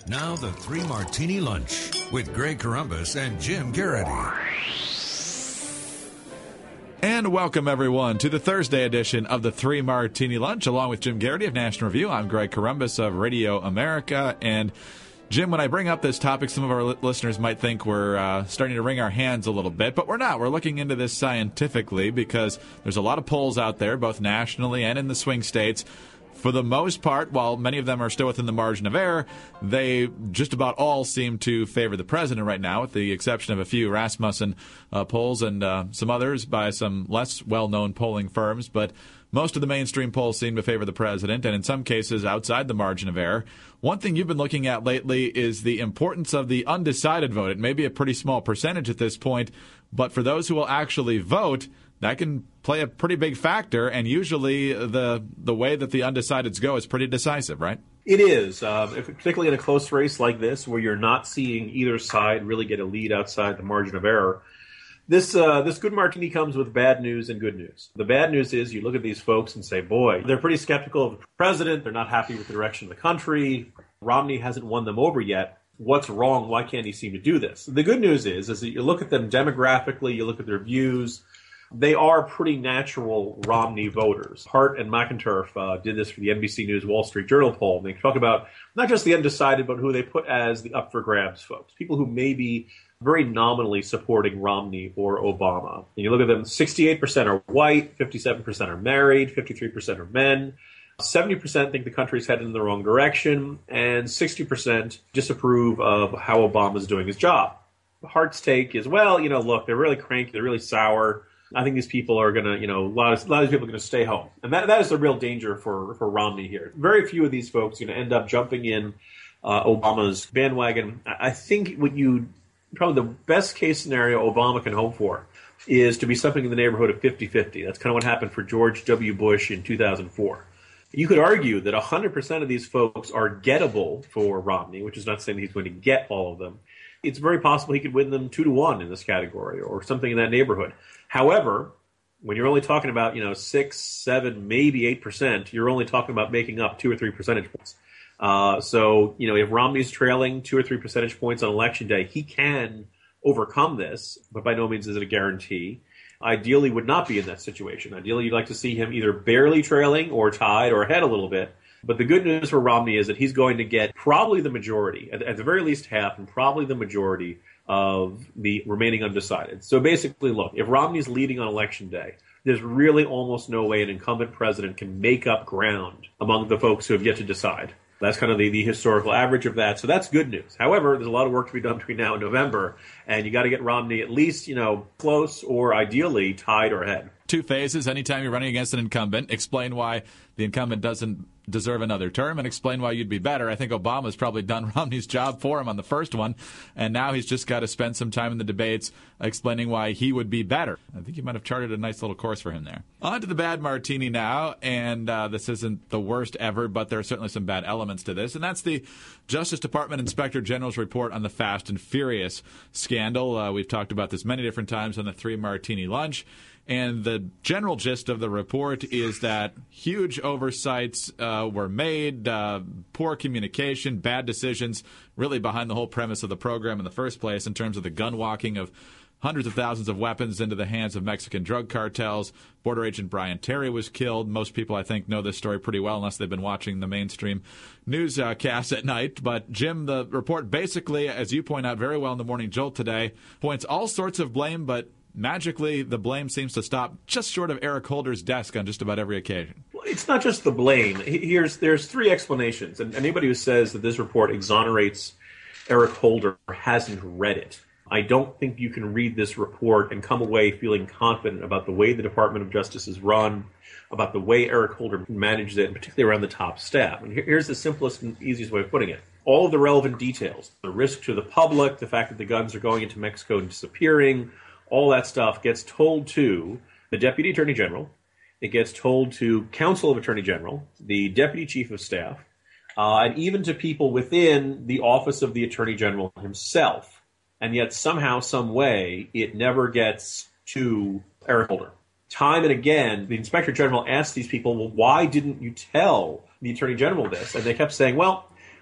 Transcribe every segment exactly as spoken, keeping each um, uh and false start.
Now the Three Martini Lunch with Greg Corombos and Jim Garrity. And welcome, everyone, to the Thursday edition of the Three Martini Lunch. Along with Jim Garrity of National Review, I'm Greg Corombos of Radio America. And, Jim, when I bring up this topic, some of our li- listeners might think we're uh, starting to wring our hands a little bit, but we're not. We're looking into this scientifically because there's a lot of polls out there, both nationally and in the swing states. For the most part, while many of them are still within the margin of error, they just about all seem to favor the president right now, with the exception of a few Rasmussen uh, polls and uh, some others by some less well-known polling firms. But most of the mainstream polls seem to favor the president, and in some cases outside the margin of error. One thing you've been looking at lately is the importance of the undecided vote. It may be a pretty small percentage at this point, but for those who will actually vote, that can play a pretty big factor, and usually the the way that the undecideds go is pretty decisive, right? It is, um, if, particularly in a close race like this, where you're not seeing either side really get a lead outside the margin of error. This uh, this good martini comes with bad news and good news. The bad news is you look at these folks and say, boy, they're pretty skeptical of the president. They're not happy with the direction of the country. Romney hasn't won them over yet. What's wrong? Why can't he seem to do this? The good news is, is that you look at them demographically, you look at their views. They are pretty natural Romney voters. Hart and McInturf uh, did this for the N B C News Wall Street Journal poll. And they talk about not just the undecided, but who they put as the up-for-grabs folks, people who may be very nominally supporting Romney or Obama. And you look at them, sixty-eight percent are white, fifty-seven percent are married, fifty-three percent are men, seventy percent think the country's headed in the wrong direction, and sixty percent disapprove of how Obama's doing his job. Hart's take is, well, you know, look, they're really cranky, they're really sour. I think these people are going to, you know, a lot of, a lot of these people are going to stay home. And that that is the real danger for, for Romney here. Very few of these folks are going to end up jumping in uh, Obama's bandwagon. I think what you, probably the best case scenario Obama can hope for is to be something in the neighborhood of fifty-fifty. That's kind of what happened for George W. Bush in two thousand four. You could argue that one hundred percent of these folks are gettable for Romney, which is not saying that he's going to get all of them. It's very possible he could win them two to one in this category or something in that neighborhood. However, when you're only talking about, you know, six, seven, maybe eight percent, you're only talking about making up two or three percentage points. Uh, so, you know, if Romney's trailing two or three percentage points on election day, he can overcome this, but by no means is it a guarantee. Ideally would not be in that situation. Ideally, you'd like to see him either barely trailing or tied or ahead a little bit. But the good news for Romney is that he's going to get probably the majority, at, at the very least half, and probably the majority of the remaining undecided. So basically, look, if Romney's leading on election day, there's really almost no way an incumbent president can make up ground among the folks who have yet to decide. That's kind of the, the historical average of that. So that's good news. However, there's a lot of work to be done between now and November, and you got to get Romney at least, you know, close or ideally tied or ahead. Two phases. Anytime you're running against an incumbent, explain why the incumbent doesn't deserve another term and explain why you'd be better. I think Obama's probably done Romney's job for him on the first one, and now he's just got to spend some time in the debates explaining why he would be better. I think you might have charted a nice little course for him there. On to the bad martini now, and uh, this isn't the worst ever, but there are certainly some bad elements to this, and that's the Justice Department Inspector General's report on the Fast and Furious scandal. Uh, we've talked about this many different times on the Three Martini Lunch. And the general gist of the report is that huge oversights uh, were made, uh, poor communication, bad decisions, really behind the whole premise of the program in the first place in terms of the gun walking of hundreds of thousands of weapons into the hands of Mexican drug cartels. Border Agent Brian Terry was killed. Most people, I think, know this story pretty well unless they've been watching the mainstream newscasts uh, at night. But, Jim, the report basically, as you point out very well in the Morning Jolt today, points all sorts of blame, but magically, the blame seems to stop just short of Eric Holder's desk on just about every occasion. Well, it's not just the blame. Here's There's three explanations. And anybody who says that this report exonerates Eric Holder hasn't read it. I don't think you can read this report and come away feeling confident about the way the Department of Justice is run, about the way Eric Holder manages it, and particularly around the top staff. And here's the simplest and easiest way of putting it. All of the relevant details, the risk to the public, the fact that the guns are going into Mexico and disappearing, all that stuff gets told to the Deputy Attorney General. It gets told to Counsel of Attorney General, the Deputy Chief of Staff, uh, and even to people within the Office of the Attorney General himself. And yet somehow, some way, it never gets to Eric Holder. Time and again, the Inspector General asked these people, well, why didn't you tell the Attorney General this? And they kept saying, well,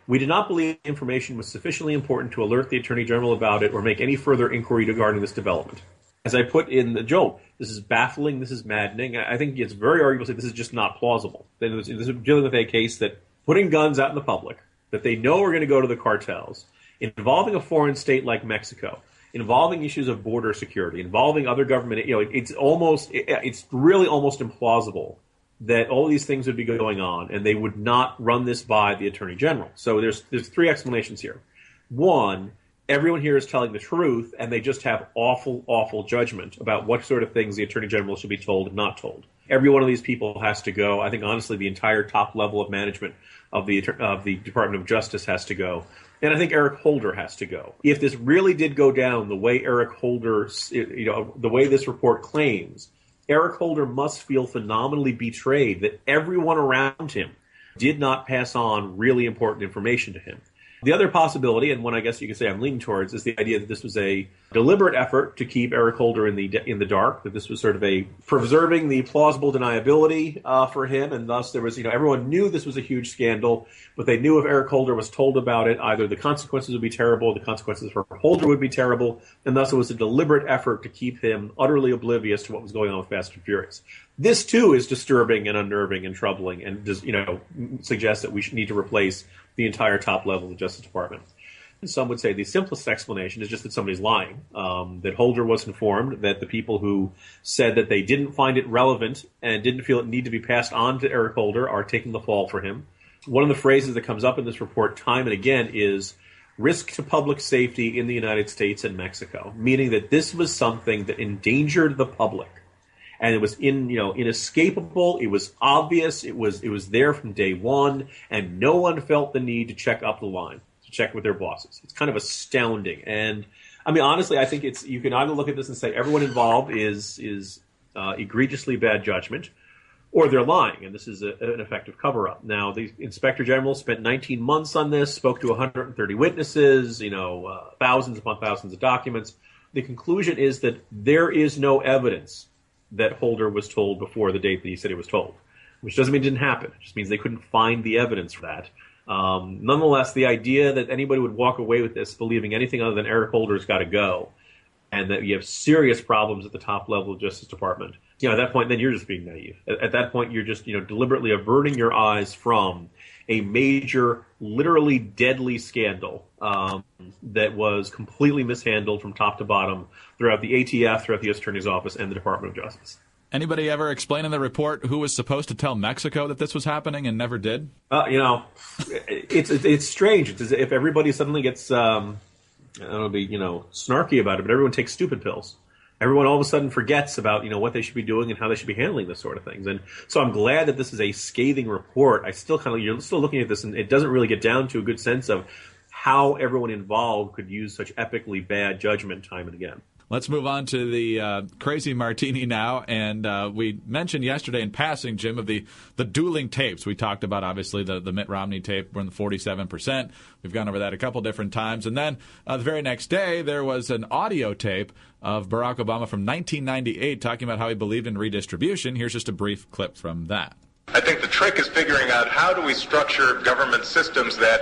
We did not believe the information was sufficiently important to alert the Attorney General about it or make any further inquiry regarding this development. As I put in the joke, this is baffling, this is maddening. I think it's very arguable to say this is just not plausible. This is dealing with a case that putting guns out in the public, that they know are going to go to the cartels, involving a foreign state like Mexico, involving issues of border security, involving other government, you know, it's almost, it's really almost implausible that all of these things would be going on and they would not run this by the Attorney General. So there's there's three explanations here. One, everyone here is telling the truth and they just have awful, awful judgment about what sort of things the Attorney General should be told and not told. Every one of these people has to go. I think, honestly, the entire top level of management of the of the Department of Justice has to go. And I think Eric Holder has to go. If this really did go down the way Eric Holder, you know, the way this report claims, Eric Holder must feel phenomenally betrayed that everyone around him did not pass on really important information to him. The other possibility, and one I guess you could say I'm leaning towards, is the idea that this was a deliberate effort to keep Eric Holder in the in the dark, that this was sort of a preserving the plausible deniability uh, for him, and thus there was, you know, everyone knew this was a huge scandal, but they knew if Eric Holder was told about it, either the consequences would be terrible, the consequences for Holder would be terrible, and thus it was a deliberate effort to keep him utterly oblivious to what was going on with Fast and Furious. This, too, is disturbing and unnerving and troubling and, just, you know, suggests that we should need to replace the entire top level of the Justice Department. And some would say the simplest explanation is just that somebody's lying, um, that Holder was informed, that the people who said that they didn't find it relevant and didn't feel it needed to be passed on to Eric Holder are taking the fall for him. One of the phrases that comes up in this report time and again is risk to public safety in the United States and Mexico, meaning that this was something that endangered the public. And it was in, you know, inescapable. It was obvious. It was, it was there from day one, and no one felt the need to check up the line, to check with their bosses. It's kind of astounding. And I mean, honestly, I think it's, you can either look at this and say everyone involved is is uh, egregiously bad judgment, or they're lying, and this is a, an effective cover-up. Now, the Inspector General spent nineteen months on this, spoke to one hundred thirty witnesses, you know, uh, thousands upon thousands of documents. The conclusion is that there is no evidence that Holder was told before the date that he said he was told, which doesn't mean it didn't happen. It just means they couldn't find the evidence for that. Um, nonetheless, the idea that anybody would walk away with this believing anything other than Eric Holder's got to go, and that you have serious problems at the top level of the Justice Department, you know, at that point, then you're just being naive. At, at that point, you're just, you know, deliberately averting your eyes from a major, literally deadly scandal um, that was completely mishandled from top to bottom throughout the A T F, throughout the U S Attorney's Office, and the Department of Justice. Anybody ever explain in the report who was supposed to tell Mexico that this was happening and never did? Uh, you know, it's it's strange. It's as if everybody suddenly gets, um, I don't know, be, you know, snarky about it, but everyone takes stupid pills. Everyone all of a sudden forgets about, you know, what they should be doing and how they should be handling this sort of things. And so I'm glad that this is a scathing report. I still kind of, you're still looking at this, and it doesn't really get down to a good sense of how everyone involved could use such epically bad judgment time and again. Let's move on to the uh, crazy martini now. And uh, we mentioned yesterday in passing, Jim, of the, the dueling tapes. We talked about, obviously, the, the Mitt Romney tape when the forty-seven percent. We've gone over that a couple different times. And then uh, the very next day, there was an audio tape of Barack Obama from nineteen ninety-eight talking about how he believed in redistribution. Here's just a brief clip from that. I think the trick is figuring out how do we structure government systems that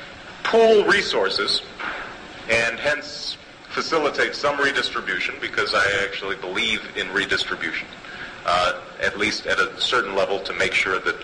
pool resources and hence facilitate some redistribution, because I actually believe in redistribution, uh, at least at a certain level, to make sure that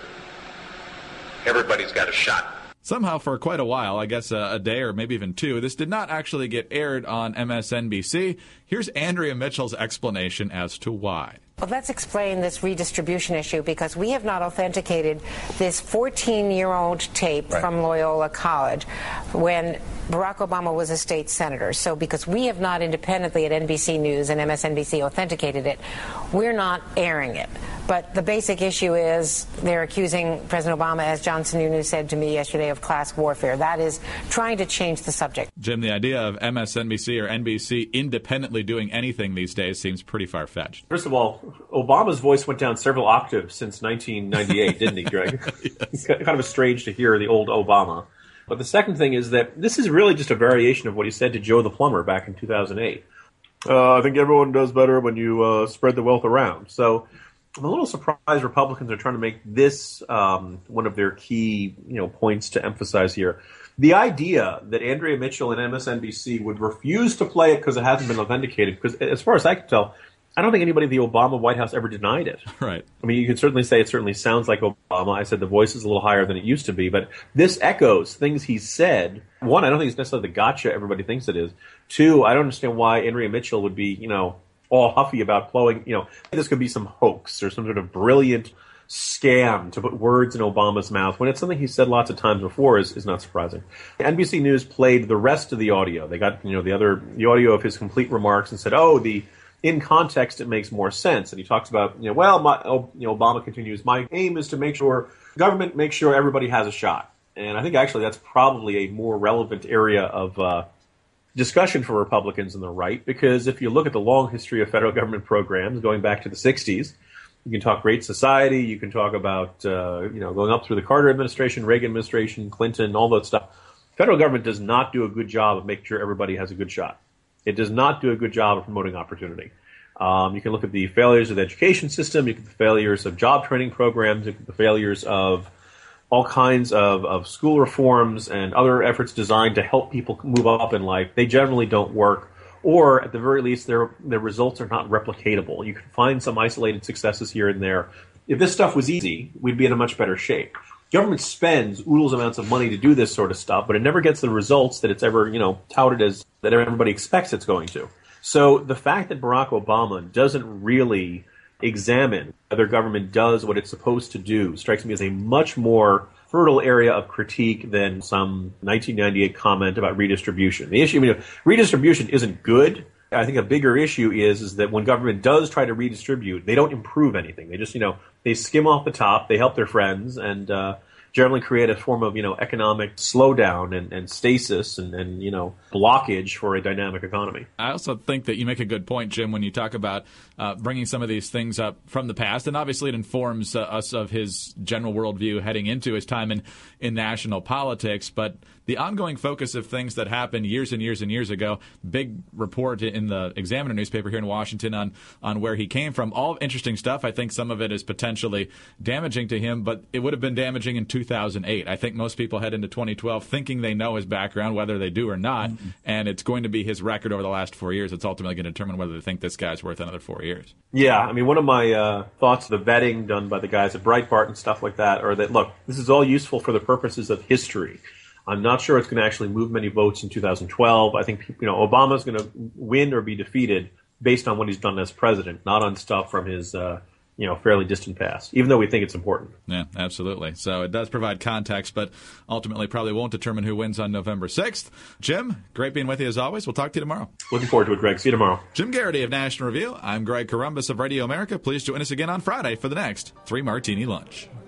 everybody's got a shot. Somehow, for quite a while, I guess a, a day or maybe even two, this did not actually get aired on M S N B C. Here's Andrea Mitchell's explanation as to why. Well, let's explain this redistribution issue, because we have not authenticated this fourteen-year-old tape right. from Loyola College when Barack Obama was a state senator. So because we have not independently at N B C News and M S N B C authenticated it, we're not airing it. But the basic issue is they're accusing President Obama, as John Sununu said to me yesterday, of class warfare. That is trying to change the subject. Jim, the idea of M S N B C or N B C independently doing anything these days seems pretty far-fetched. First of all, Obama's voice went down several octaves since nineteen ninety-eight, didn't he, Greg? Yes. It's kind of strange to hear the old Obama. But the second thing is that this is really just a variation of what he said to Joe the plumber back in two thousand eight. Uh, I think everyone does better when you uh, spread the wealth around. So I'm a little surprised Republicans are trying to make this um, one of their key, you know, points to emphasize here. The idea that Andrea Mitchell and M S N B C would refuse to play it because it hasn't been authenticated, because as far as I can tell, I don't think anybody in the Obama White House ever denied it. Right. I mean, you can certainly say it certainly sounds like Obama. I said the voice is a little higher than it used to be, but this echoes things he said. One, I don't think it's necessarily the gotcha everybody thinks it is. Two, I don't understand why Andrea Mitchell would be, you know, all huffy about blowing, you know, this could be some hoax or some sort of brilliant scam to put words in Obama's mouth when it's something he said lots of times before is, is not surprising. N B C News played the rest of the audio. They got, you know, the other, the audio of his complete remarks and said, oh, the, in context, it makes more sense. And he talks about, you know, well, my, oh, you know, Obama continues, my aim is to make sure government makes sure everybody has a shot. And I think actually that's probably a more relevant area of, uh, discussion for Republicans on the right, because if you look at the long history of federal government programs going back to the sixties, you can talk Great Society, you can talk about, uh, you know, going up through the Carter administration, Reagan administration, Clinton, all that stuff. Federal government does not do a good job of making sure everybody has a good shot. It does not do a good job of promoting opportunity. Um, you can look at the failures of the education system, you can look at the failures of job training programs, you can look at the failures of all kinds of, of school reforms and other efforts designed to help people move up in life. They generally don't work. Or, at the very least, their their results are not replicatable. You can find some isolated successes here and there. If this stuff was easy, we'd be in a much better shape. Government spends oodles amounts of money to do this sort of stuff, but it never gets the results that it's ever, you know, touted as that everybody expects it's going to. So the fact that Barack Obama doesn't really examine whether government does what it's supposed to do strikes me as a much more fertile area of critique than some nineteen ninety-eight comment about redistribution. The issue, I mean, redistribution isn't good. I think a bigger issue is, is that when government does try to redistribute, they don't improve anything. They just, you know, they skim off the top, they help their friends, and uh, generally create a form of, you know, economic slowdown and, and stasis and, and, you know, blockage for a dynamic economy. I also think that you make a good point, Jim, when you talk about uh, bringing some of these things up from the past. And obviously it informs uh, us of his general worldview heading into his time in, in national politics. But the ongoing focus of things that happened years and years and years ago, big report in the Examiner newspaper here in Washington on, on where he came from, all interesting stuff. I think some of it is potentially damaging to him, but it would have been damaging in two thousand eight. I think most people head into twenty twelve thinking they know his background, whether they do or not, mm-hmm. and it's going to be his record over the last four years that's ultimately going to determine whether they think this guy's worth another four years. Yeah, I mean, one of my uh, thoughts of the vetting done by the guys at Breitbart and stuff like that are that, look, this is all useful for the purposes of history. I'm not sure it's going to actually move many votes in two thousand twelve. I think, you know, Obama's going to win or be defeated based on what he's done as president, not on stuff from his, uh, you know, fairly distant past, even though we think it's important. Yeah, absolutely. So it does provide context, but ultimately probably won't determine who wins on November sixth. Jim, great being with you as always. We'll talk to you tomorrow. Looking forward to it, Greg. See you tomorrow. Jim Garrity of National Review. I'm Greg Corombos of Radio America. Please join us again on Friday for the next Three Martini Lunch.